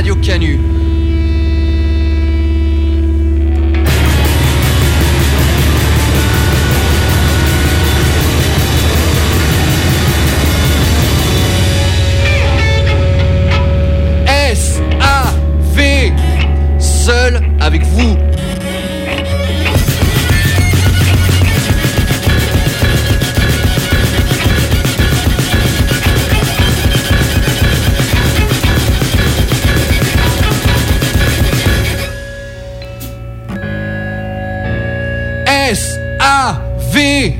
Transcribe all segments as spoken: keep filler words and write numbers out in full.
Radio Canu. S A V, seul avec vous. S A V.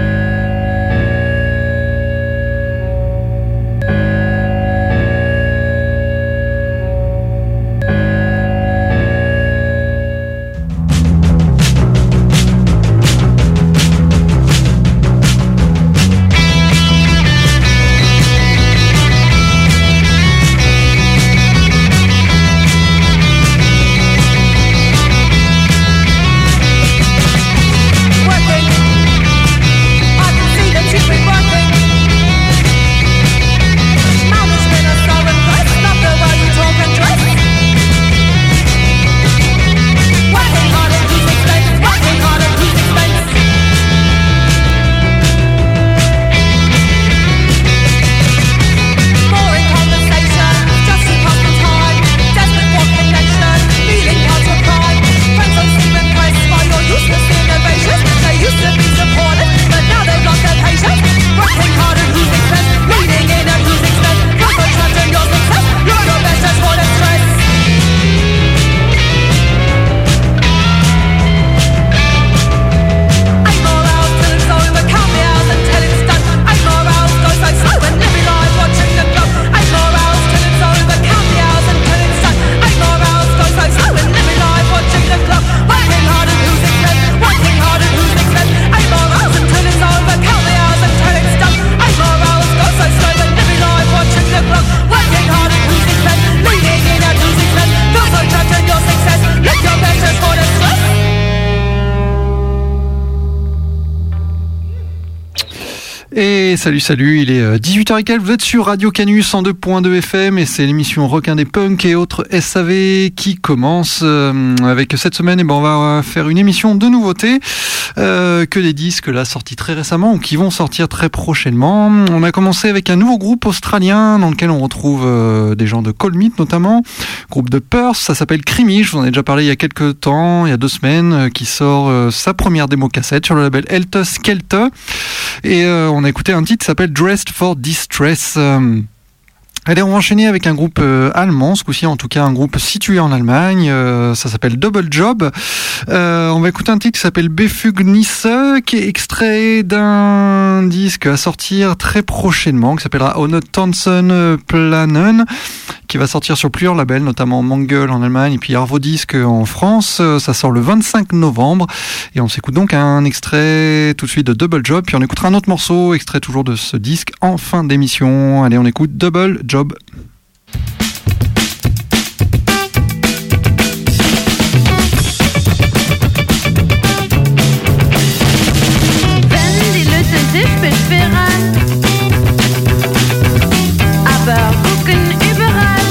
Et salut, salut, il est dix-huit heures quinze, vous êtes sur Radio Canu cent deux point deux F M et c'est l'émission Requin des Punks et autres S A V qui commence euh, avec cette semaine. Et ben on va faire une émission de nouveautés, euh, que des disques là sortis très récemment ou qui vont sortir très prochainement. On a commencé avec un nouveau groupe australien dans lequel on retrouve euh, des gens de Cold Meat notamment, groupe de Perth, ça s'appelle Creamy, je vous en ai déjà parlé il y a quelques temps, il y a deux semaines, euh, qui sort euh, sa première démo cassette sur le label Helter Skelter. Et euh, on a écouté un titre qui s'appelle Dressed for Distress. Euh, Allez, on va enchaîner avec un groupe euh, allemand, ce coup-ci en tout cas un groupe situé en Allemagne, euh, ça s'appelle Double Job. Euh, on va écouter un titre qui s'appelle Befugnisse, qui est extrait d'un disque à sortir très prochainement, qui s'appellera Ohne Tanzen Planen, qui va sortir sur plusieurs labels, notamment Mangel en Allemagne et puis Arvo Disc en France. Ça sort le vingt-cinq novembre et on s'écoute donc un extrait tout de suite de Double Job, puis on écoutera un autre morceau, extrait toujours de ce disque en fin d'émission. Allez, on écoute Double Job. Job. Wenn die Leute sich beschweren, aber gucken überall.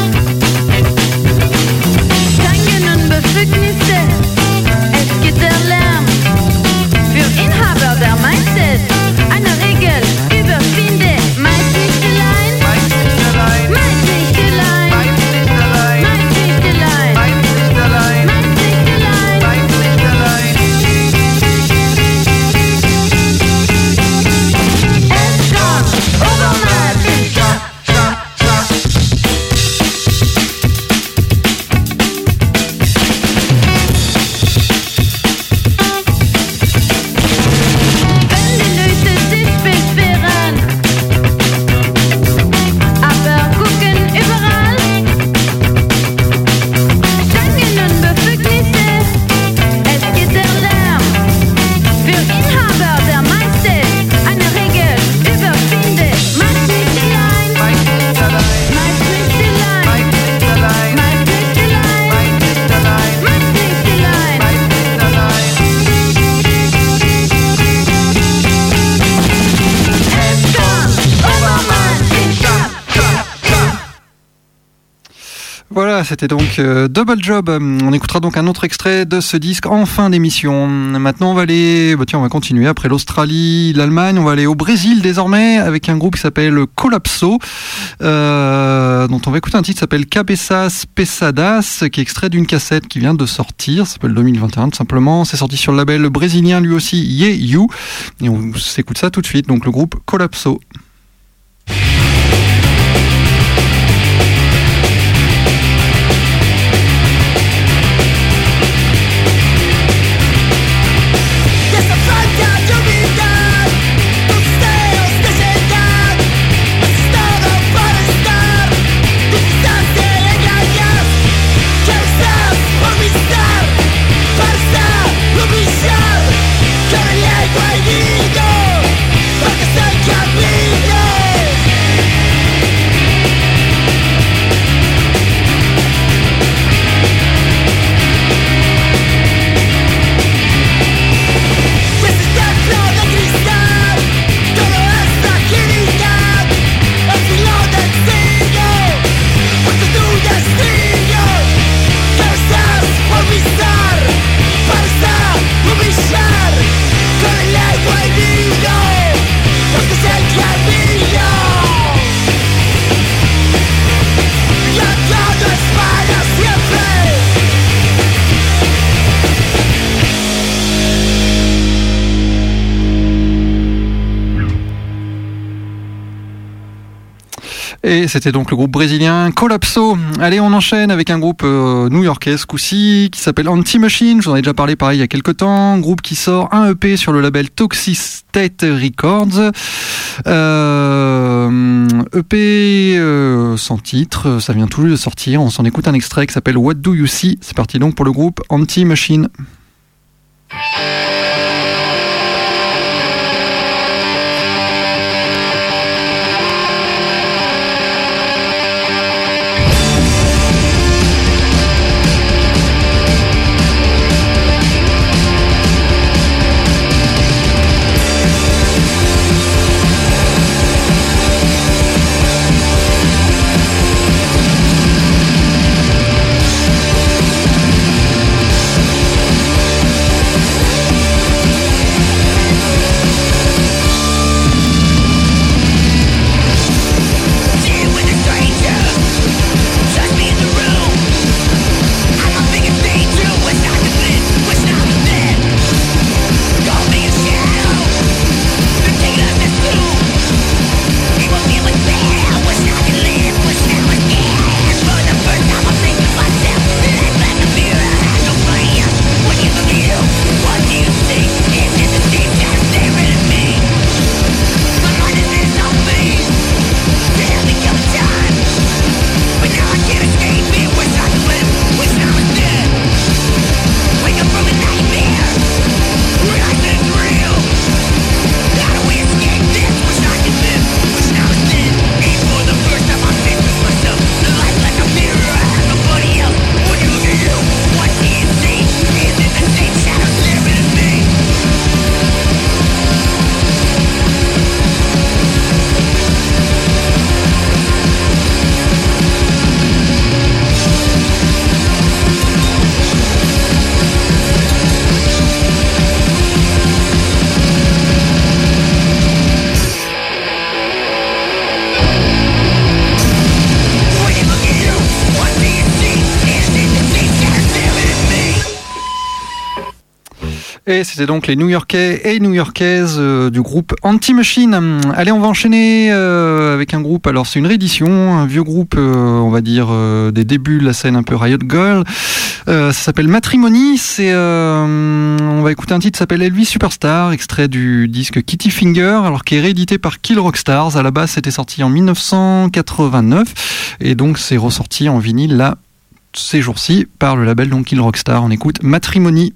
Tanken und Befugnisse, es gibt der Lärm. Für Inhaber der Mindset, eine Regel überwinde, meist nicht allein. Meist nicht allein. Meist nicht allein. Meist nicht allein. Meist nicht allein. Meist nicht allein. Meist nicht allein. Es Voilà, c'était donc euh, Double Job. On écoutera donc un autre extrait de ce disque en fin d'émission. Maintenant, on va aller, bah tiens, on va continuer après l'Australie, l'Allemagne, on va aller au Brésil désormais avec un groupe qui s'appelle Colapso, euh, dont on va écouter un titre qui s'appelle Cabeças Pesadas, qui est extrait d'une cassette qui vient de sortir, ça s'appelle deux mille vingt et un tout simplement. C'est sorti sur le label brésilien lui aussi Yeah You, et on s'écoute ça tout de suite. Donc le groupe Colapso. Et c'était donc le groupe brésilien Colapso. Allez, on enchaîne avec un groupe euh, new-yorkais ce coup-ci qui s'appelle Anti-Machine. Je vous en ai déjà parlé pareil il y a quelques temps. Groupe qui sort un E P sur le label Toxic State Records. Euh, E P euh, sans titre, ça vient tout juste de sortir. On s'en écoute un extrait qui s'appelle What Do You See. C'est parti donc pour le groupe Anti-Machine. Et c'était donc les New-Yorkais et New-Yorkaises euh, du groupe Anti-Machine. Allez, on va enchaîner euh, avec un groupe, alors c'est une réédition, un vieux groupe, euh, on va dire, euh, des débuts de la scène un peu Riot Girl. Euh, ça s'appelle Matrimony, c'est, euh, on va écouter un titre qui s'appelle Elvis Superstar, extrait du disque Kitty Finger, alors qui est réédité par Kill Rock Stars. À la base, c'était sorti en dix-neuf cent quatre-vingt-neuf, et donc c'est ressorti en vinyle là, ces jours-ci, par le label donc Kill Rock Stars. On écoute Matrimony.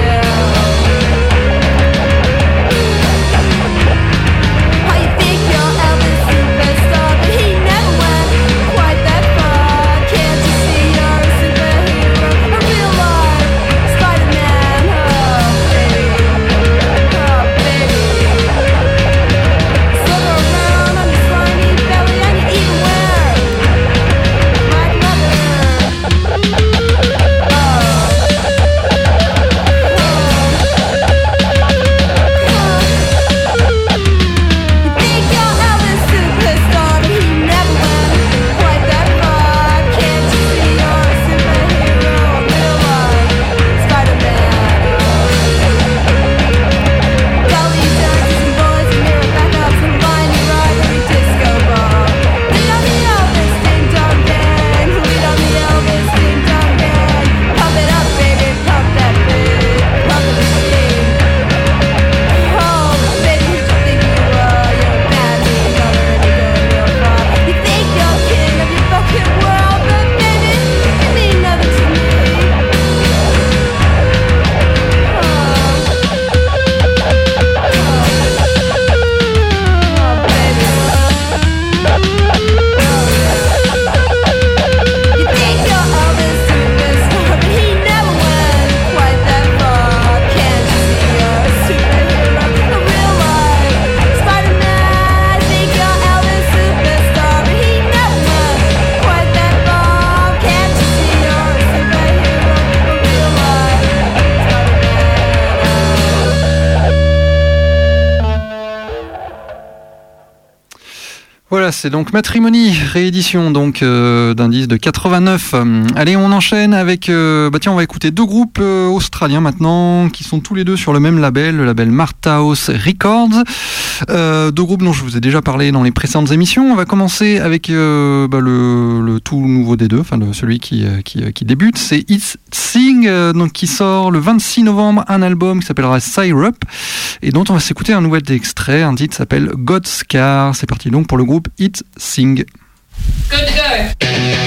Why you think you're Voilà, c'est donc Matrimony, réédition donc euh, d'un disque de quatre-vingt-neuf. Allez, on enchaîne avec... Euh, bah tiens, on va écouter deux groupes euh, australiens maintenant, qui sont tous les deux sur le même label, le label Martha House Records. Euh, deux groupes dont je vous ai déjà parlé dans les précédentes émissions. On va commencer avec euh, bah, le, le tout nouveau des deux, enfin le, celui qui, qui, qui débute, c'est It's Sing, euh, donc, qui sort le vingt-six novembre, un album qui s'appellera Syrup, et dont on va s'écouter un nouvel extrait, un titre qui s'appelle God's Car. C'est parti donc pour le groupe It's Sing. Good to go.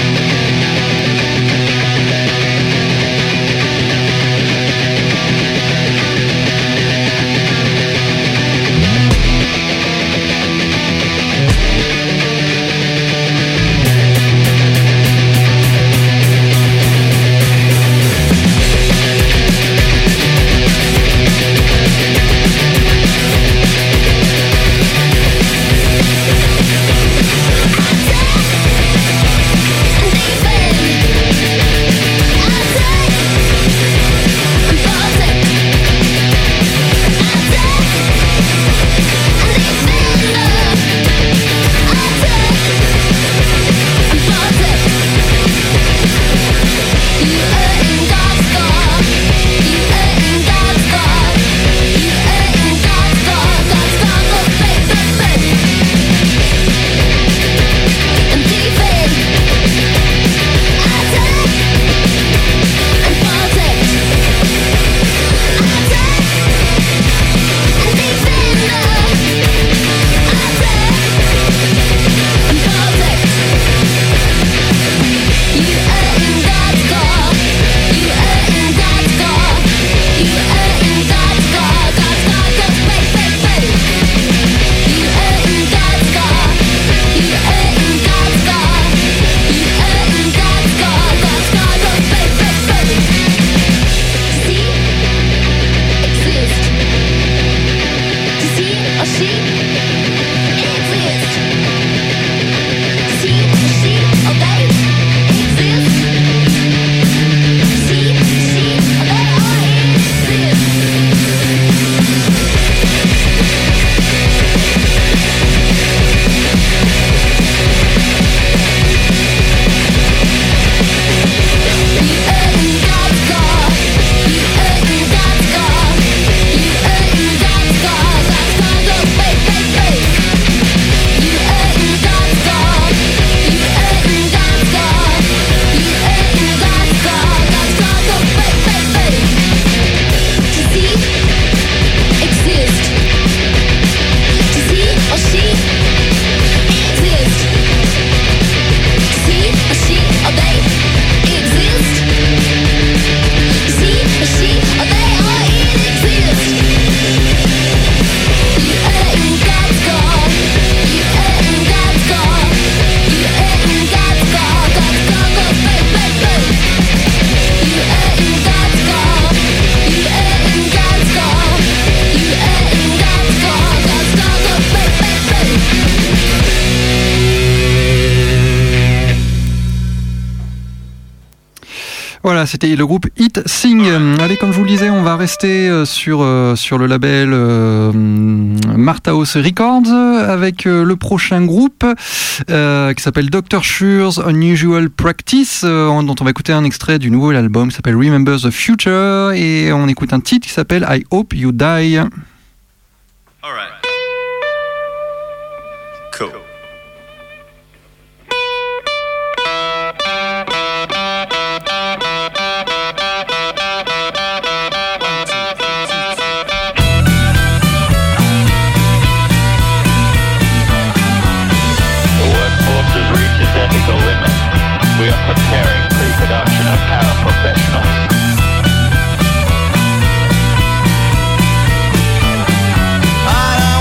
Voilà, c'était le groupe It's Sing. Allez, comme je vous le disais, on va rester sur, euh, sur le label euh, Martha House Records avec euh, le prochain groupe euh, qui s'appelle doctor Shure's Unusual Practice, euh, dont on va écouter un extrait du nouvel album qui s'appelle Remember the Future, et on écoute un titre qui s'appelle I Hope You Die. All right. Cool. We are preparing pre-production of paraprofessionals. I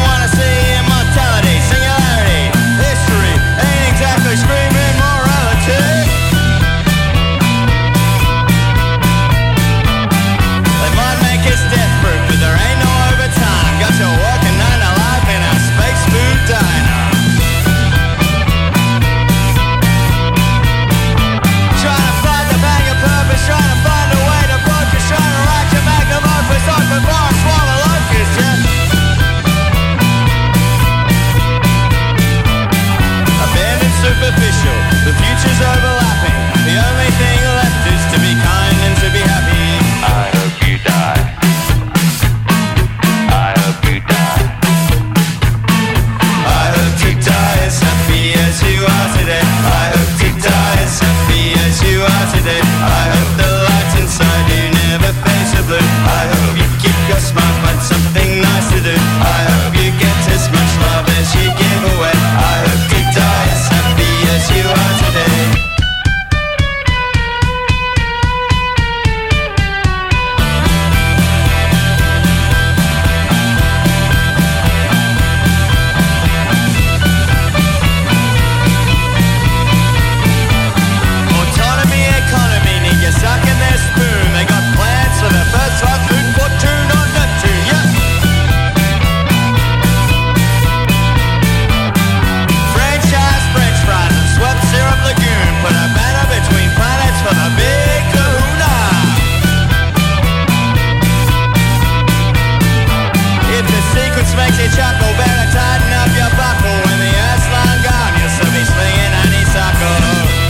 makes you chuckle. Better tighten up your buckle. When the earth's long gone, you'll still be slinging honeysuckle.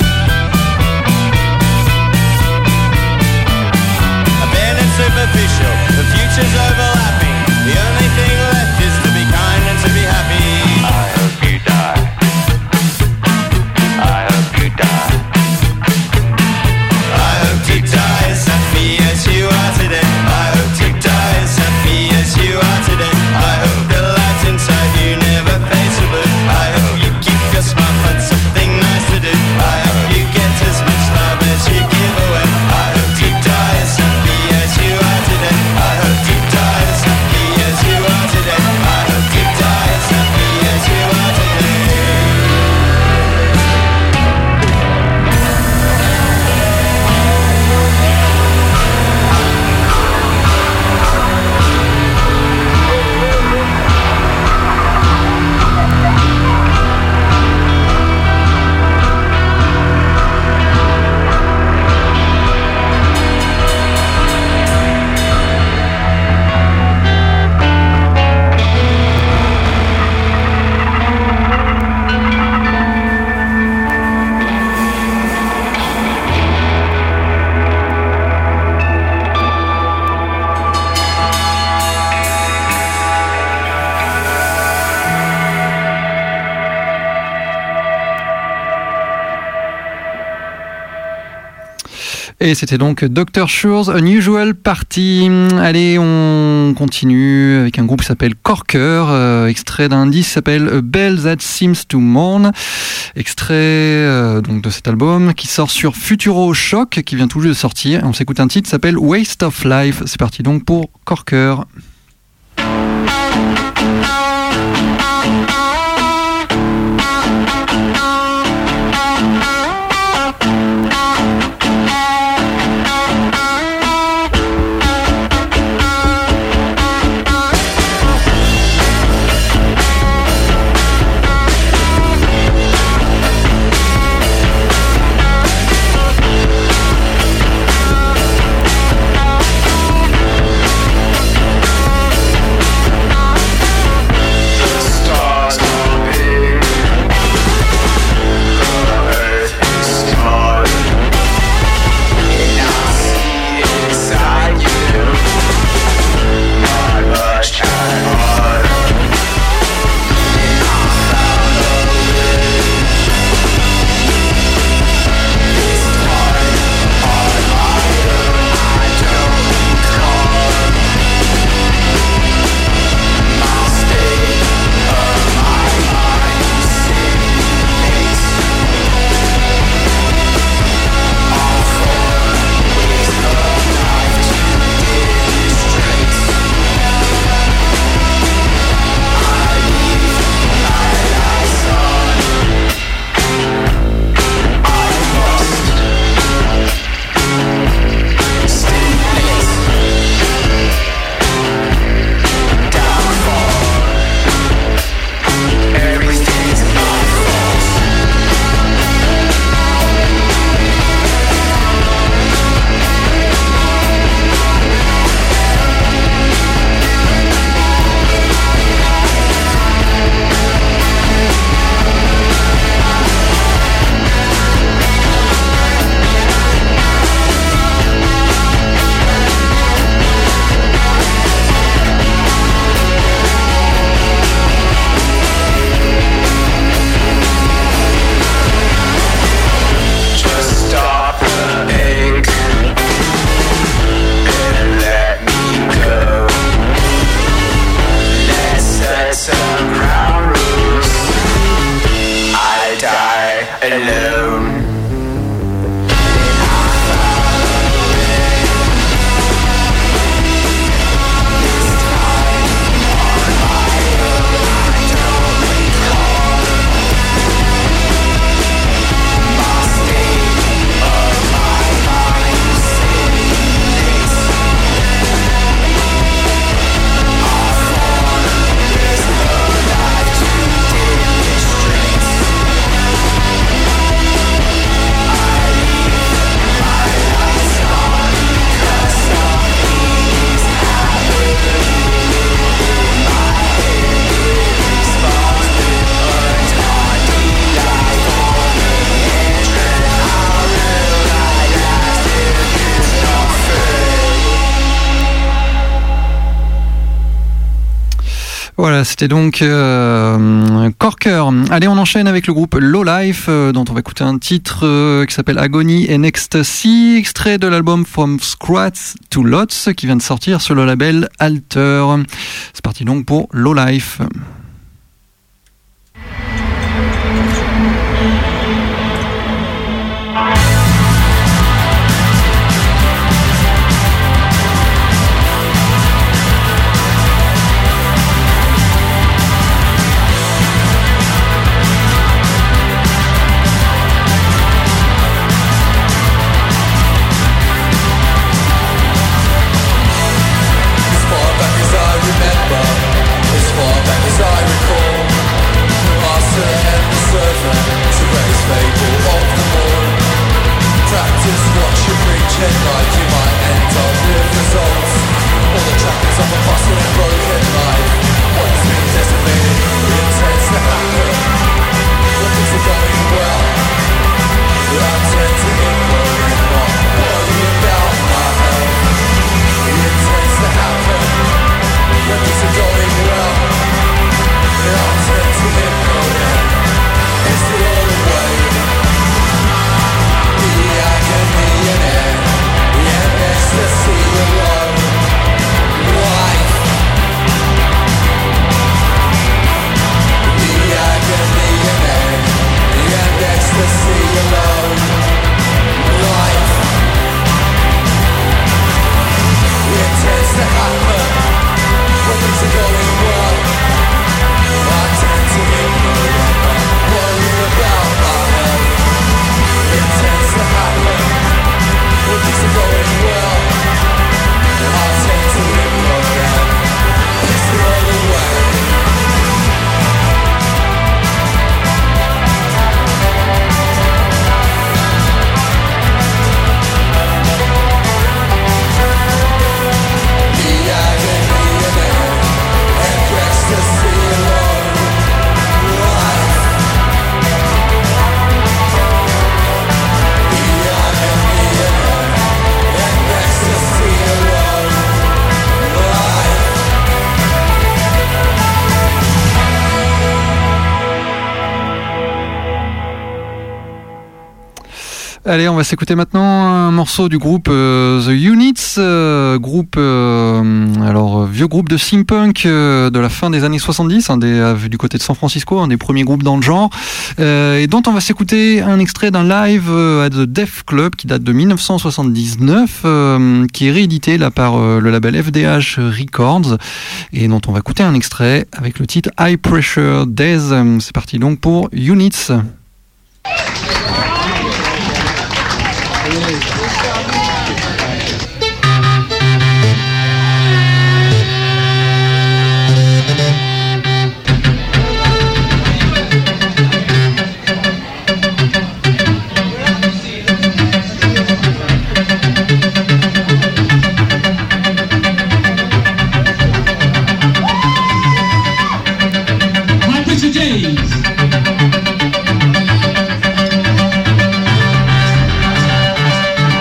Superficial, the future's overlapping. The only thing left is to be kind and to be happy. I hope you die. I hope you die. I hope to die as happy as you are today. I hope to die as happy as you are today. I hope the light inside you never fades to blue. I hope you keep your smile, find something nice to do. I hope you get as much love as you give away. I hope to die as happy as you are today. I hope to die as happy as you are today. I hope to die as happy as you are today. Et c'était donc docteur Sure's Unusual Party. Allez, on continue avec un groupe qui s'appelle Corker, euh, extrait d'un disque qui s'appelle A Bell That Seems to Mourn, extrait euh, donc de cet album qui sort sur Futuro Shock, qui vient tout juste de sortir. On s'écoute un titre qui s'appelle Waste of Life. C'est parti donc pour Corker. I Voilà, c'était donc euh, Corker. Allez, on enchaîne avec le groupe Low Life, euh, dont on va écouter un titre euh, qui s'appelle Agony and Ecstasy, extrait de l'album From Scratch to Lots, qui vient de sortir sur le label Alter. C'est parti donc pour Low Life. Allez, on va s'écouter maintenant un morceau du groupe euh, The Units, euh, groupe, euh, alors vieux groupe de steampunk euh, de la fin des années soixante-dix, hein, des, euh, du côté de San Francisco, un des premiers groupes dans le genre, euh, et dont on va s'écouter un extrait d'un live euh, à The Def Club qui date de dix-neuf cent soixante-dix-neuf, euh, qui est réédité là par euh, le label F D H Records, et dont on va écouter un extrait avec le titre High Pressure Days. C'est parti donc pour Units. Days.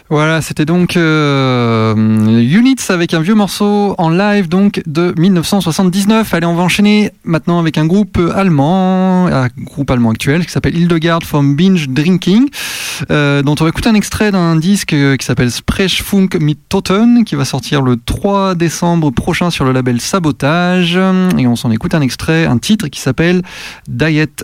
Voilà, c'était donc euh, Units avec un vieux morceau en live donc de dix-neuf cent soixante-dix-neuf. Allez, on va enchaîner maintenant avec un groupe allemand, un groupe allemand actuel qui s'appelle Hildegard vom Binge Drinking, euh, dont on va écouter un extrait d'un disque qui s'appelle Sprechfunk mit Toten, qui va sortir le trois décembre prochain sur le label Sabotage. Et on s'en écoute un extrait, un titre qui s'appelle Diet.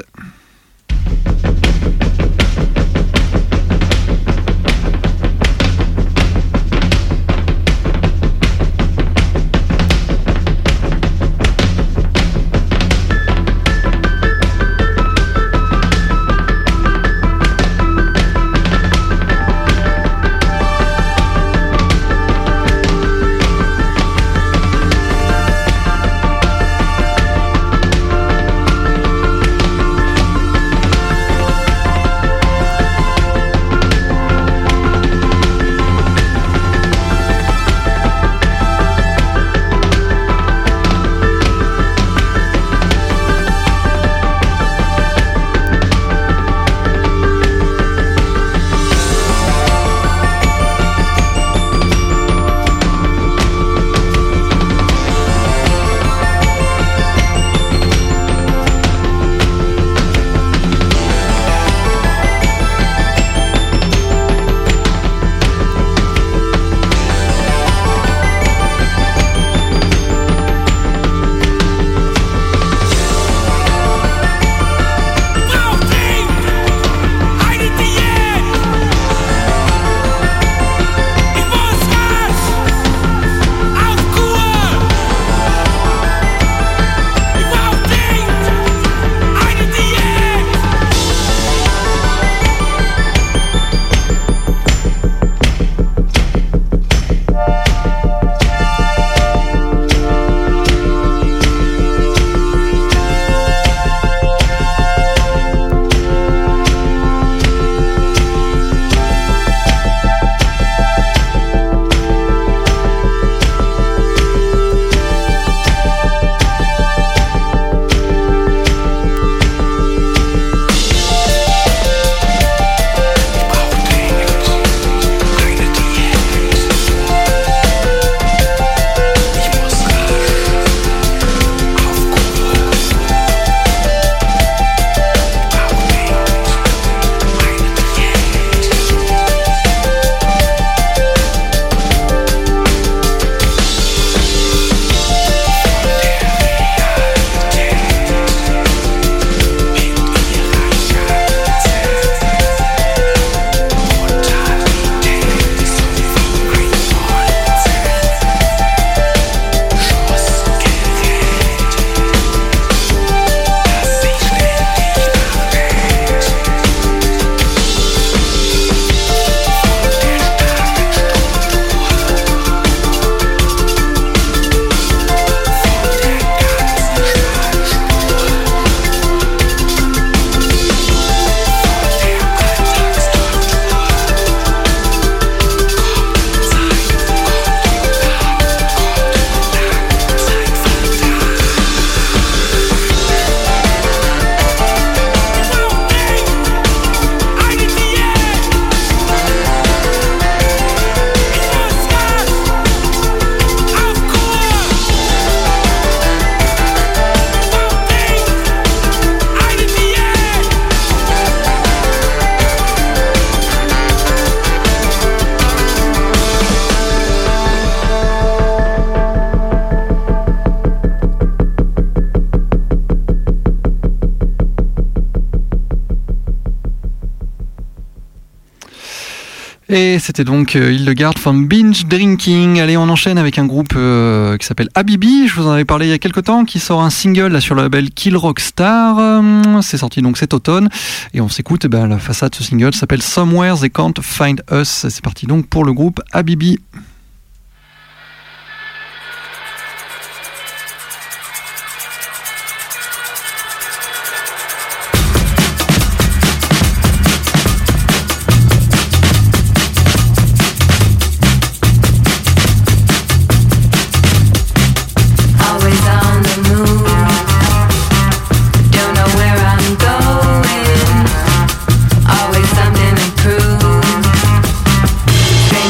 Et c'était donc euh, Hildegard vom Binge Drinking. Allez, on enchaîne avec un groupe euh, qui s'appelle Habibi. Je vous en avais parlé il y a quelques temps, qui sort un single là, sur le label Kill Rock Star. Euh, c'est sorti donc cet automne. Et on s'écoute, eh ben, la façade de ce single s'appelle Somewhere They Can't Find Us. C'est parti donc pour le groupe Habibi. Always something to prove.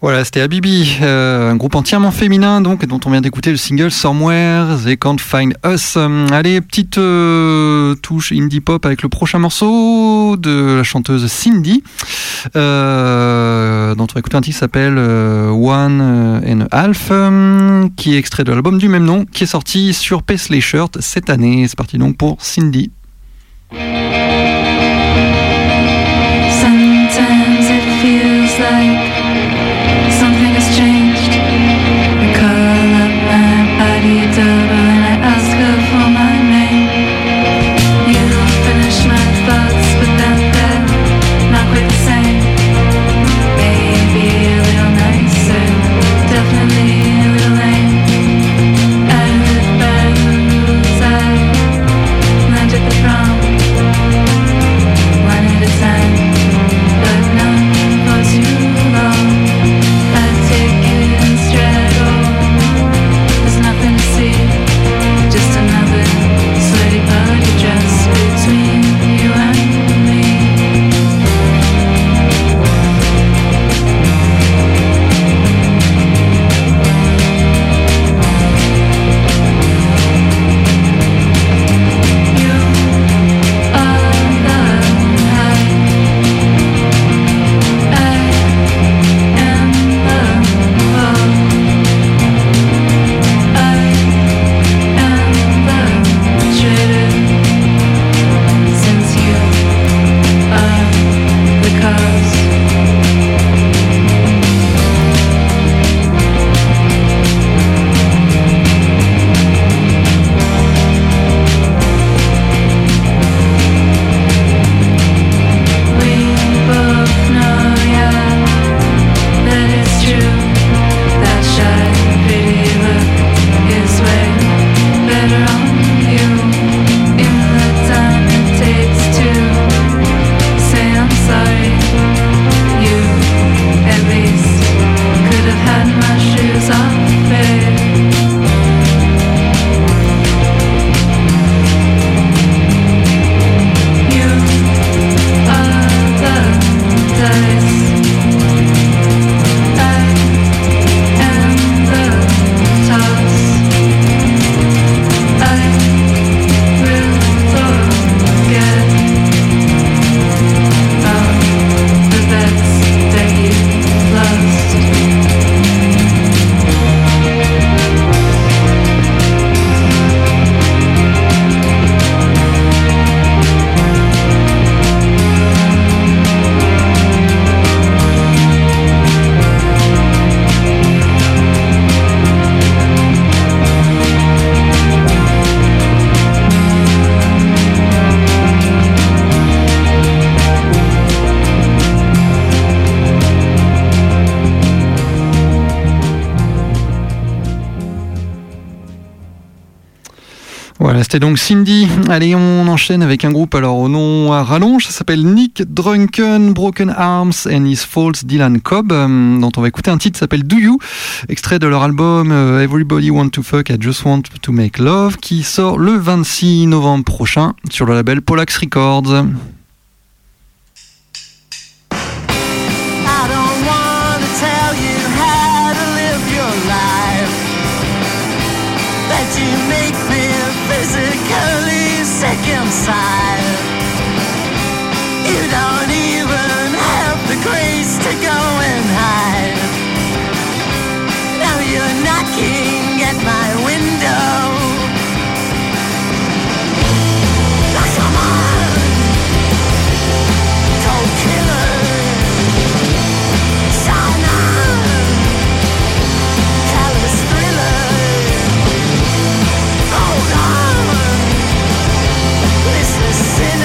Voilà, c'était Habibi, euh, un groupe entièrement féminin donc, dont on vient d'écouter le single Somewhere They Can't Find Us. Euh, allez, petite euh, touche indie pop avec le prochain morceau de la chanteuse Cindy, euh, dont on va écouter un titre qui s'appelle euh, One and a Half, euh, qui est extrait de l'album du même nom, qui est sorti sur Paisley Shirt cette année. C'est parti donc pour Cindy. Sometimes it feels like something has changed. I call up my body double and I ask her for my name. You finish my thoughts, but then they're not quite the same. Maybe a little nicer, definitely a little lame. I live by the rules I learned at the prom. One at a time, but not for too long. I take it in straddle. There's nothing to see, just another sweaty party dress between you and me. You are the high, I am the low. I am the traitor, since you are the cause. We both know, yeah, that it's true. That shy, pretty look is way better on you. In the time it takes to say I'm sorry, you at least could have had my shoes off, babe. You are the dice, I am the toss. I will forget all the bets that you lost. Voilà, c'était donc Cindy. Allez, on enchaîne avec un groupe alors au nom à rallonge. Ça s'appelle Nick Drunken Broken Arms and His Faults Dylan Cobb, euh, dont on va écouter un titre qui s'appelle Do You, extrait de leur album euh, Everybody Want to Fuck, I Just Want to Make Love, qui sort le vingt-six novembre prochain sur le label Polax Records. I don't wanna tell you how to live your life, that you make me physically sick inside. You don't even have the grace to go and hide. Now you're knocking at my window. Now come on, cold killer. Sign on, callous thriller. Hold on, this is sin.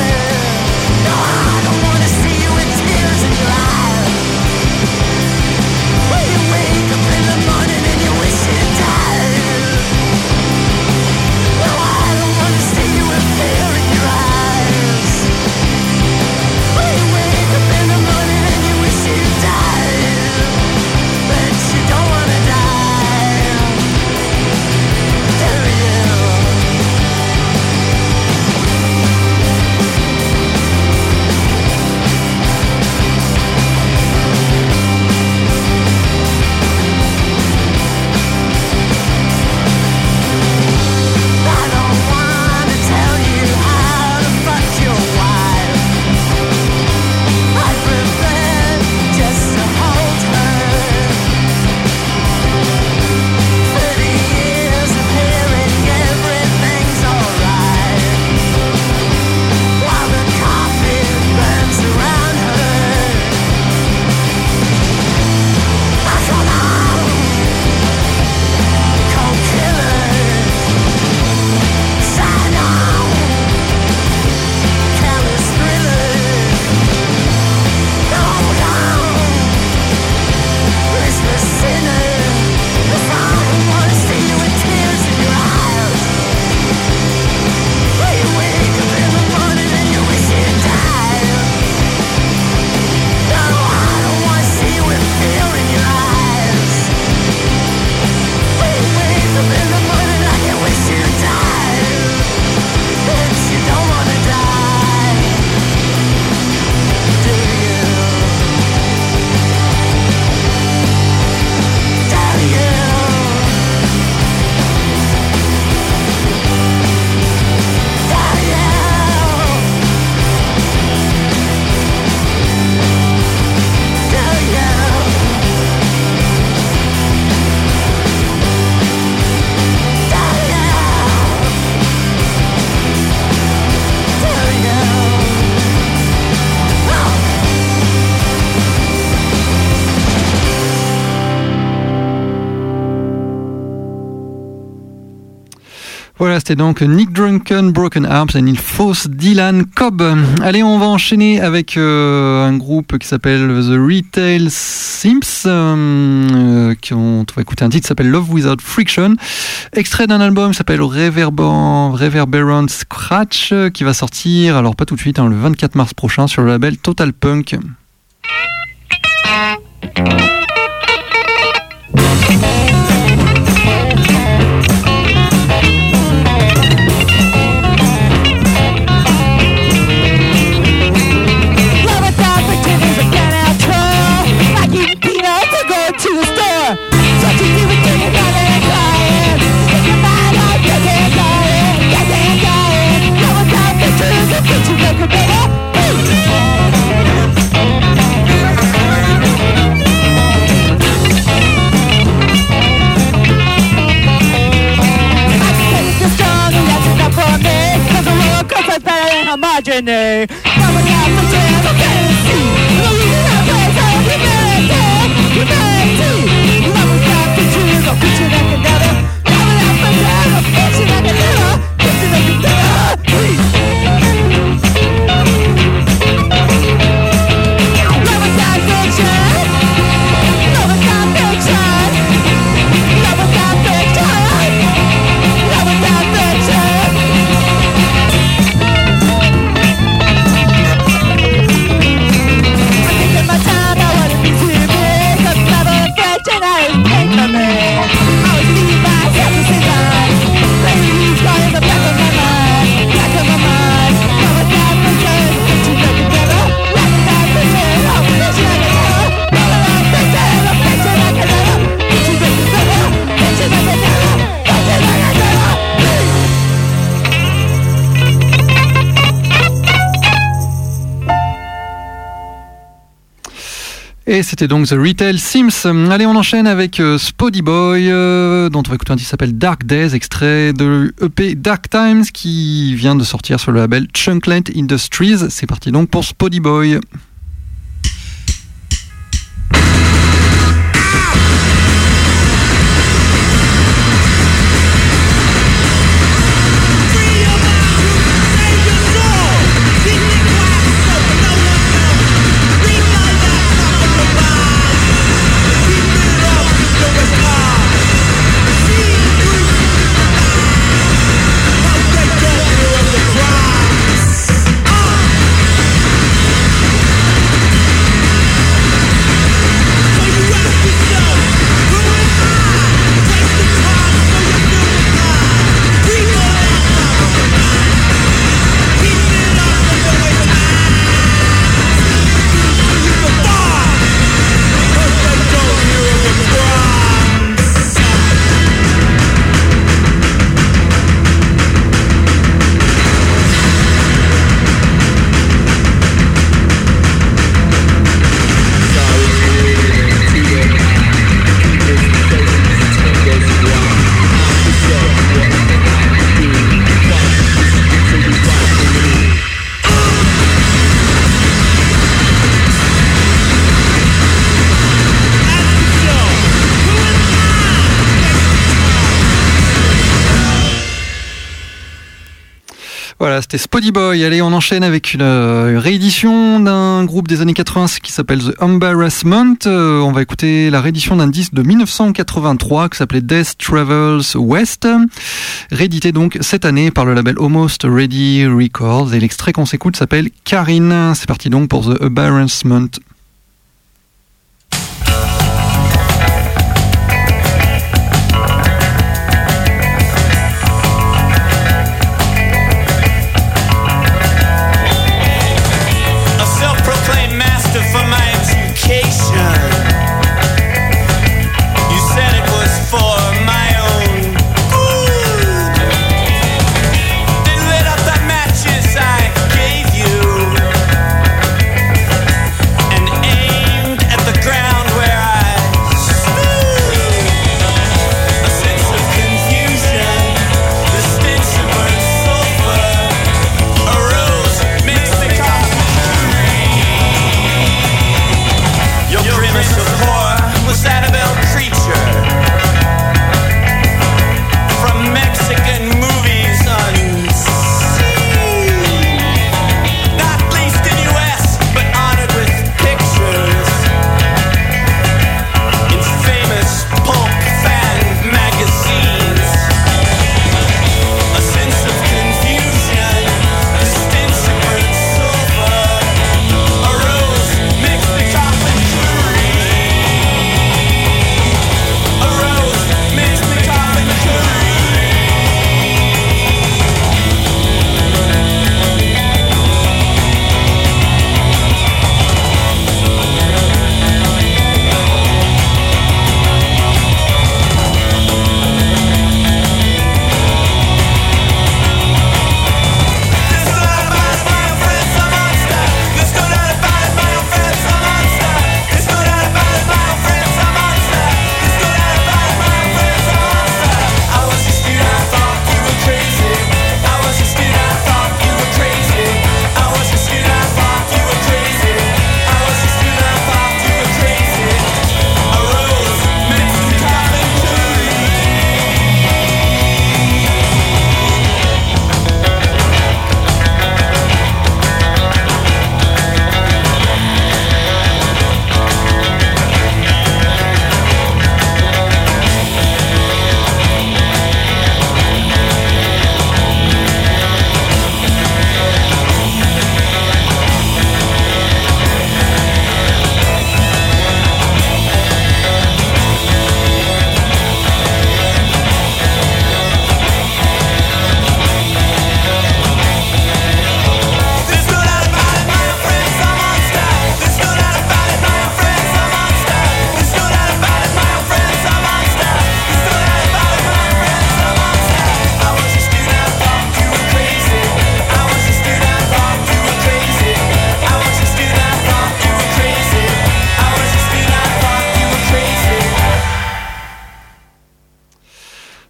Voilà, c'était donc Nick Drunken, Broken Arms et Neil Foss, Dylan Cobb. Allez, on va enchaîner avec euh, un groupe qui s'appelle The Retail Sims, euh, qui ont, on va écouter un titre qui s'appelle Love Without Friction, extrait d'un album qui s'appelle Reverberant, Reverberant Scratch, qui va sortir, alors pas tout de suite, hein, le vingt-quatre mars prochain sur le label Total Punk. Imagine coming out from jail, I can't see. Losing our place, our humanity, humanity. Love without pictures, I'll put you back together. Coming out from jail, I'll put you back together. Put you back together, please. Love without fiction. Love without fiction. Love without fiction. Love without fiction. My time, I wanna be free, cause love and affection, I ain't paid for me. I was leaving myself to see life. Crazy these colors are back on my mind, back on my mind. Love without fiction, put you back together. Love without fiction, oh, put you back together. Love without fiction, oh, put you back together. Put you back together, put you back together, put you back together, please. Et c'était donc The Retail Sims. Allez, on enchaîne avec euh, Spoddy Boy, euh, dont on va écouter un titre qui s'appelle Dark Days, extrait de l'E P Dark Times, qui vient de sortir sur le label Chunkland Industries. C'est parti donc pour Spoddy Boy. Voilà, c'était Spoddy Boy. Allez, on enchaîne avec une, une réédition d'un groupe des années quatre-vingts qui s'appelle The Embarrassment. Euh, on va écouter la réédition d'un disque de dix-neuf cent quatre-vingt-trois qui s'appelait Death Travels West, réédité donc cette année par le label Almost Ready Records. Et l'extrait qu'on s'écoute s'appelle Karine. C'est parti donc pour The Embarrassment. And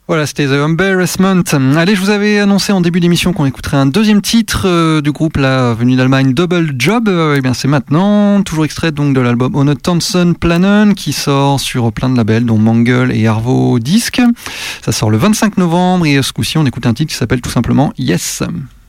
Voilà, c'était The Embarrassment. Allez, je vous avais annoncé en début d'émission qu'on écouterait un deuxième titre euh, du groupe là, venu d'Allemagne, Double Job. Euh, et bien c'est maintenant, toujours extrait donc de l'album Ohne Tanzen Planen qui sort sur plein de labels dont Mangle et Arvo Disc. Ça sort le vingt-cinq novembre et ce coup-ci on écoute un titre qui s'appelle tout simplement Yes.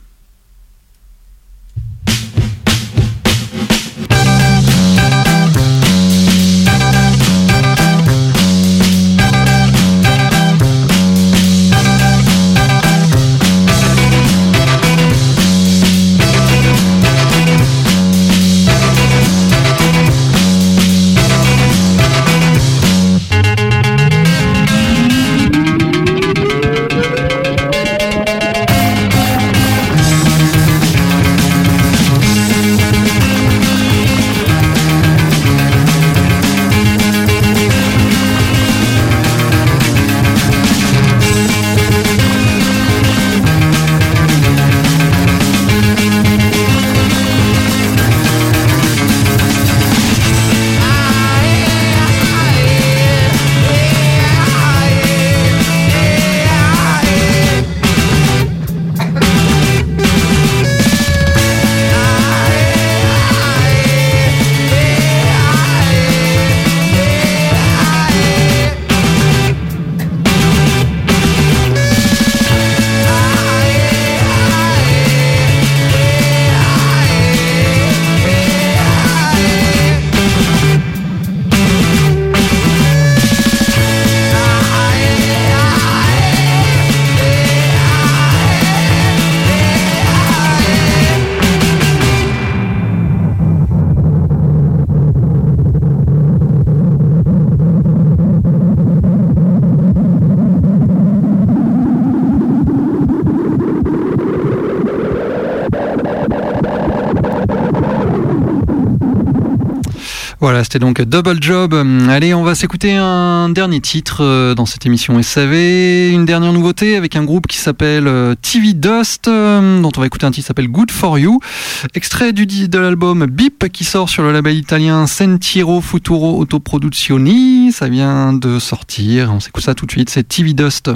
Voilà, c'était donc Double Job. Allez, on va s'écouter un dernier titre dans cette émission S A V. Une dernière nouveauté avec un groupe qui s'appelle T V Dust, dont on va écouter un titre qui s'appelle Good For You. Extrait du de l'album Beep qui sort sur le label italien Sentiero Futuro Autoproduzioni. Ça vient de sortir. On s'écoute ça tout de suite. C'est T V Dust.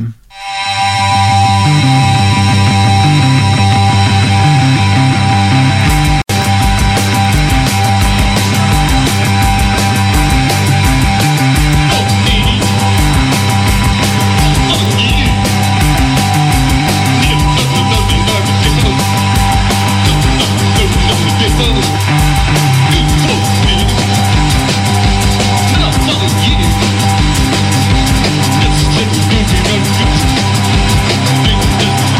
Let's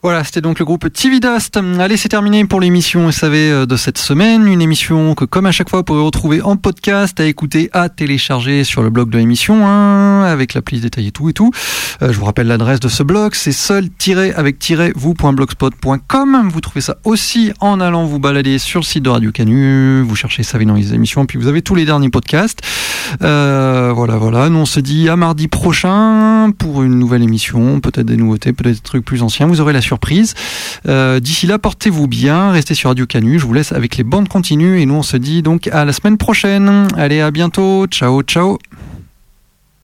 Voilà, c'était donc le groupe T V Dust. Allez, c'est terminé pour l'émission S A V de cette semaine. Une émission que, comme à chaque fois, vous pourrez retrouver en podcast, à écouter, à télécharger sur le blog de l'émission, hein, avec la playlist détaillée, tout et tout. Euh, je vous rappelle l'adresse de ce blog, c'est seul-avec-vous point blogspot point com. Vous trouvez ça aussi en allant vous balader sur le site de Radio Canu. Vous cherchez S A V dans les émissions, puis vous avez tous les derniers podcasts. Euh, voilà, voilà. Nous, on se dit à mardi prochain pour une nouvelle émission, peut-être des nouveautés, peut-être des trucs plus anciens. Vous aurez la surprise. Euh, d'ici là, portez-vous bien, restez sur Radio Canu. Je vous laisse avec les bandes continues et nous on se dit donc à la semaine prochaine. Allez, à bientôt. Ciao, ciao.